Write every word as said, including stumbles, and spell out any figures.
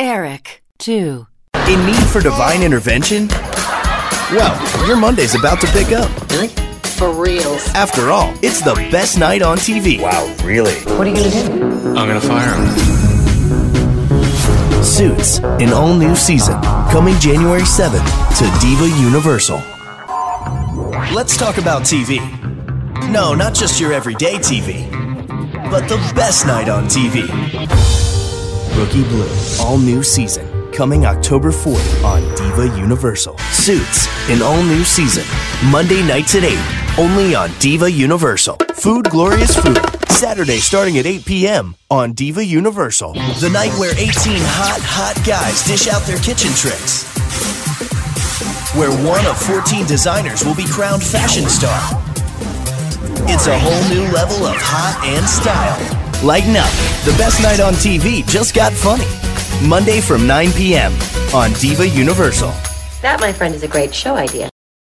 Eric, too. In need for divine intervention? Well, your Monday's about to pick up. Really? For reals. After all, it's the best night on T V. Wow, really? What are you gonna do? I'm gonna fire him. Suits, an all-new season, coming January seventh to Diva Universal. Let's talk about T V. No, not just your everyday T V, but the best night on T V. Rookie Blue, all-new season, coming October fourth on Diva Universal. Suits, an all-new season, Monday nights at eight, only on Diva Universal. Food Glorious Food, Saturday starting at eight p.m. on Diva Universal. The night where eighteen hot, hot guys dish out their kitchen tricks. Where one of fourteen designers will be crowned fashion star. It's a whole new level of hot and style. Lighten up. The best night on T V just got funny. Monday from nine p.m. on Diva Universal. That, my friend, is a great show idea.